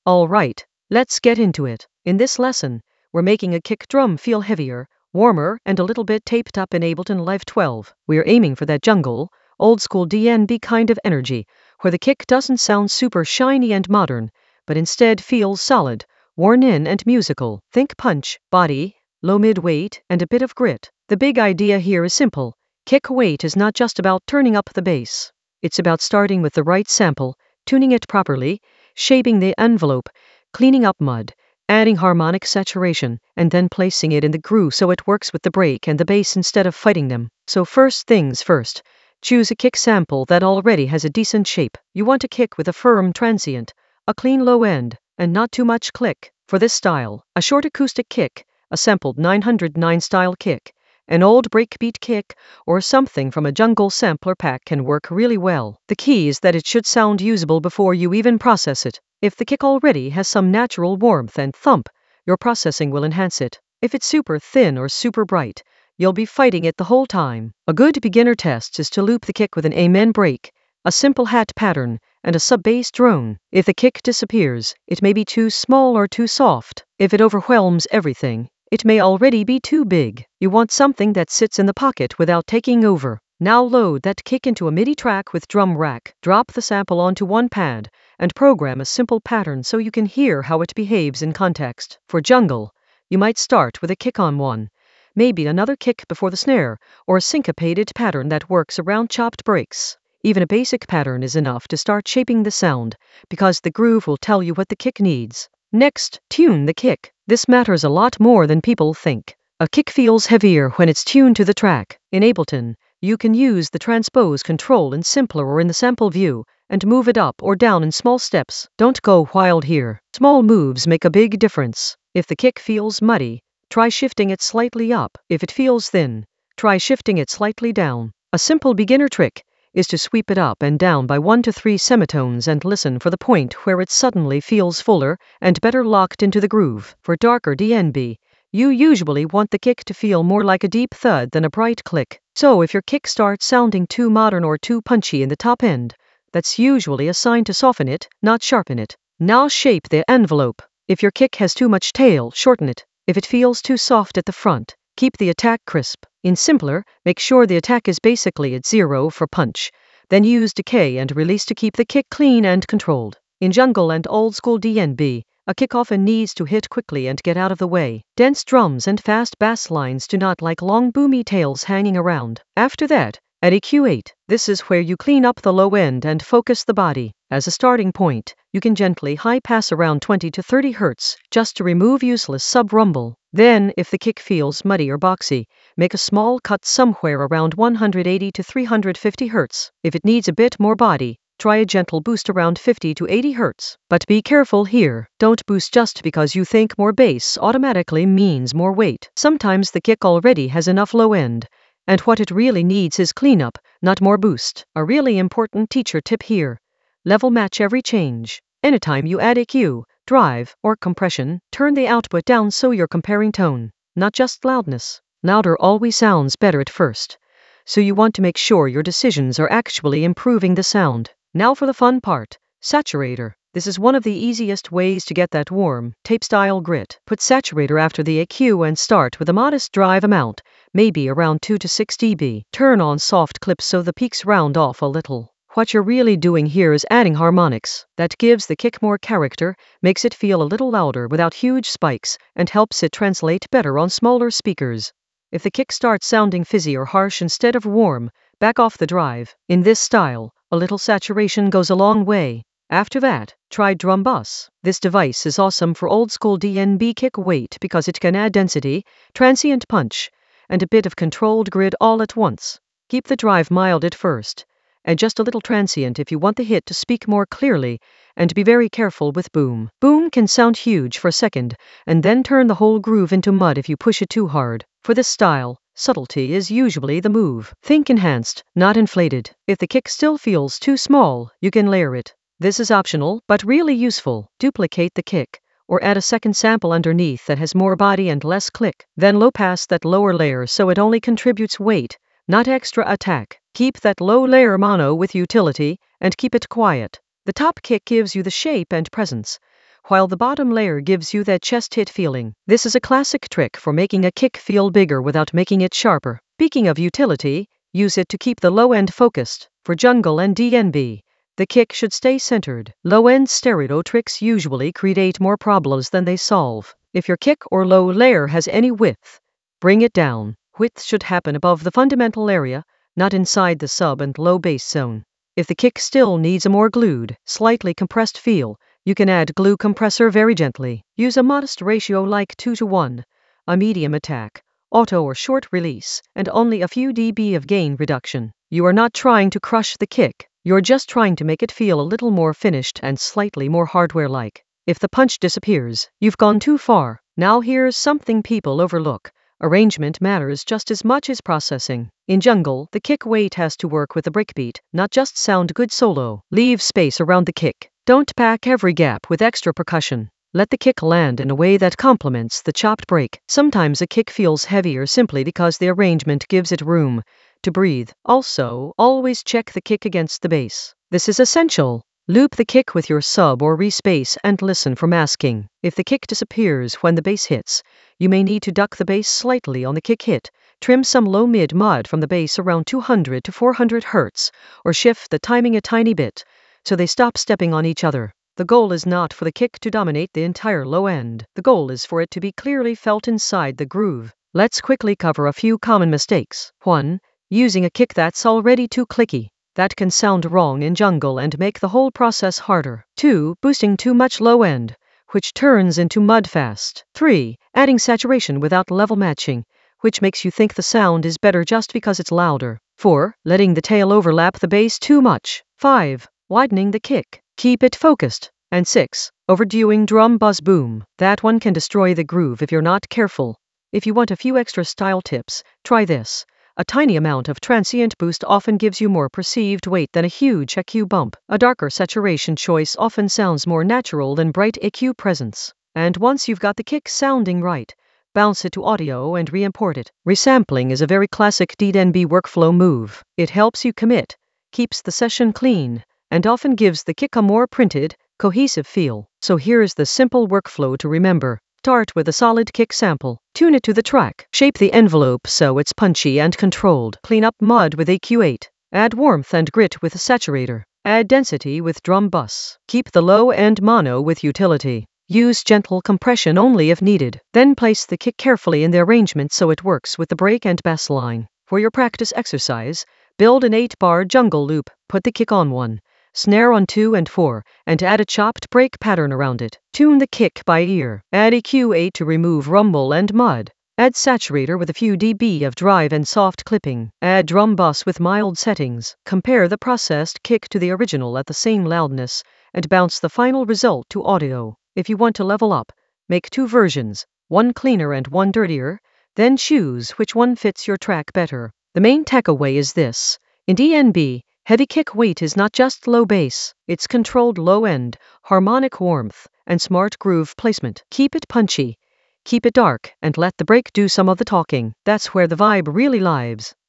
Alright, let's get into it. In this lesson, we're making a kick drum feel heavier, warmer, and a little bit taped up in Ableton Live 12. We're aiming for that jungle, old school DnB kind of energy, where the kick doesn't sound super shiny and modern, but instead feels solid, worn in and musical. Think punch, body, low mid-weight, and a bit of grit. The big idea here is simple. Kick weight is not just about turning up the bass. It's about starting with the right sample, tuning it properly, shaping the envelope, cleaning up mud, adding harmonic saturation, and then placing it in the groove so it works with the break and the bass instead of fighting them. So first things first, choose a kick sample that already has a decent shape. You want a kick with a firm transient, a clean low end, and not too much click. For this style, a short acoustic kick, a sampled 909 style kick, an old breakbeat kick, or something from a jungle sampler pack can work really well. The key is that it should sound usable before you even process it. If the kick already has some natural warmth and thump, your processing will enhance it. If it's super thin or super bright, you'll be fighting it the whole time. A good beginner test is to loop the kick with an amen break, a simple hat pattern, and a sub-bass drone. If the kick disappears, it may be too small or too soft. If it overwhelms everything, it may already be too big. You want something that sits in the pocket without taking over. Now load that kick into a MIDI track with drum rack. Drop the sample onto one pad and program a simple pattern so you can hear how it behaves in context. For jungle, you might start with a kick on one, maybe another kick before the snare, or a syncopated pattern that works around chopped breaks. Even a basic pattern is enough to start shaping the sound, because the groove will tell you what the kick needs. Next, tune the kick. This matters a lot more than people think. A kick feels heavier when it's tuned to the track. In Ableton, you can use the transpose control in simpler or in the sample view, and move it up or down in small steps. Don't go wild here. Small moves make a big difference. If the kick feels muddy, try shifting it slightly up. If it feels thin, try shifting it slightly down. A simple beginner trick is to sweep it up and down by 1 to 3 semitones and listen for the point where it suddenly feels fuller and better locked into the groove. For darker DnB, you usually want the kick to feel more like a deep thud than a bright click. So if your kick starts sounding too modern or too punchy in the top end, that's usually a sign to soften it, not sharpen it. Now shape the envelope. If your kick has too much tail, shorten it. If it feels too soft at the front, keep the attack crisp. In simpler, make sure the attack is basically at 0 for punch, then use decay and release to keep the kick clean and controlled. In jungle and old school DnB, a kick often needs to hit quickly and get out of the way. Dense drums and fast bass lines do not like long boomy tails hanging around. After that, at EQ8, this is where you clean up the low end and focus the body. As a starting point, you can gently high pass around 20 to 30 Hz just to remove useless sub-rumble. Then, if the kick feels muddy or boxy, make a small cut somewhere around 180 to 350 Hz. If it needs a bit more body, try a gentle boost around 50 to 80 Hz. But be careful here. Don't boost just because you think more bass automatically means more weight. Sometimes the kick already has enough low end, and what it really needs is cleanup, not more boost. A really important teacher tip here. Level match every change. Anytime you add EQ, drive, or compression, turn the output down so you're comparing tone, not just loudness. Louder always sounds better at first, so you want to make sure your decisions are actually improving the sound. Now for the fun part, saturator. This is one of the easiest ways to get that warm, tape-style grit. Put saturator after the EQ and start with a modest drive amount, maybe around 2 to 6 dB. Turn on soft clips so the peaks round off a little. What you're really doing here is adding harmonics. That gives the kick more character, makes it feel a little louder without huge spikes, and helps it translate better on smaller speakers. If the kick starts sounding fizzy or harsh instead of warm, back off the drive. In this style, a little saturation goes a long way. After that, try drum bus. This device is awesome for old school DnB kick weight because it can add density, transient punch, and a bit of controlled grid all at once. Keep the drive mild at first, and just a little transient if you want the hit to speak more clearly, and be very careful with boom. Boom can sound huge for a second, and then turn the whole groove into mud if you push it too hard. For this style, subtlety is usually the move. Think enhanced, not inflated. If the kick still feels too small, you can layer it. This is optional, but really useful. Duplicate the kick, or add a second sample underneath that has more body and less click. Then low pass that lower layer so it only contributes weight, not extra attack. Keep that low layer mono with utility, and keep it quiet. The top kick gives you the shape and presence, while the bottom layer gives you that chest hit feeling. This is a classic trick for making a kick feel bigger without making it sharper. Speaking of utility, use it to keep the low end focused. For jungle and DNB, the kick should stay centered. Low-end stereo tricks usually create more problems than they solve. If your kick or low layer has any width, bring it down. Width should happen above the fundamental area, not inside the sub and low bass zone. If the kick still needs a more glued, slightly compressed feel, you can add glue compressor very gently. Use a modest ratio like 2:1, a medium attack, auto or short release, and only a few dB of gain reduction. You are not trying to crush the kick. You're just trying to make it feel a little more finished and slightly more hardware-like. If the punch disappears, you've gone too far. Now here's something people overlook. Arrangement matters just as much as processing. In jungle, the kick weight has to work with the breakbeat, not just sound good solo. Leave space around the kick. Don't pack every gap with extra percussion. Let the kick land in a way that complements the chopped break. Sometimes a kick feels heavier simply because the arrangement gives it room to breathe. Also, always check the kick against the bass. This is essential. Loop the kick with your sub or respace and listen for masking. If the kick disappears when the bass hits, you may need to duck the bass slightly on the kick hit, trim some low-mid mod from the bass around 200 to 400 Hz, or shift the timing a tiny bit so they stop stepping on each other. The goal is not for the kick to dominate the entire low end. The goal is for it to be clearly felt inside the groove. Let's quickly cover a few common mistakes. 1. Using a kick that's already too clicky. That can sound wrong in jungle and make the whole process harder. 2. Boosting too much low end, which turns into mud fast. 3. Adding saturation without level matching, which makes you think the sound is better just because it's louder. 4. Letting the tail overlap the bass too much. 5. Widening the kick. Keep it focused. And 6. Overdoing drum buzz boom. That one can destroy the groove if you're not careful. If you want a few extra style tips, try this. A tiny amount of transient boost often gives you more perceived weight than a huge EQ bump. A darker saturation choice often sounds more natural than bright EQ presence. And once you've got the kick sounding right, bounce it to audio and re-import it. Resampling is a very classic DNB workflow move. It helps you commit, keeps the session clean, and often gives the kick a more printed, cohesive feel. So here's the simple workflow to remember. Start with a solid kick sample. Tune it to the track. Shape the envelope so it's punchy and controlled. Clean up mud with EQ8. Add warmth and grit with a saturator. Add density with drum bus. Keep the low-end mono with utility. Use gentle compression only if needed. Then place the kick carefully in the arrangement so it works with the break and bass line. For your practice exercise, build an 8-bar jungle loop. Put the kick on 1. Snare on 2 and 4, and add a chopped break pattern around it. Tune the kick by ear. Add EQ8 to remove rumble and mud. Add saturator with a few dB of drive and soft clipping. Add drum bus with mild settings. Compare the processed kick to the original at the same loudness, and bounce the final result to audio. If you want to level up, make 2 versions, one cleaner and one dirtier, then choose which one fits your track better. The main takeaway is this. In DNB, heavy kick weight is not just low bass, it's controlled low end, harmonic warmth, and smart groove placement. Keep it punchy, keep it dark, and let the break do some of the talking. That's where the vibe really lives.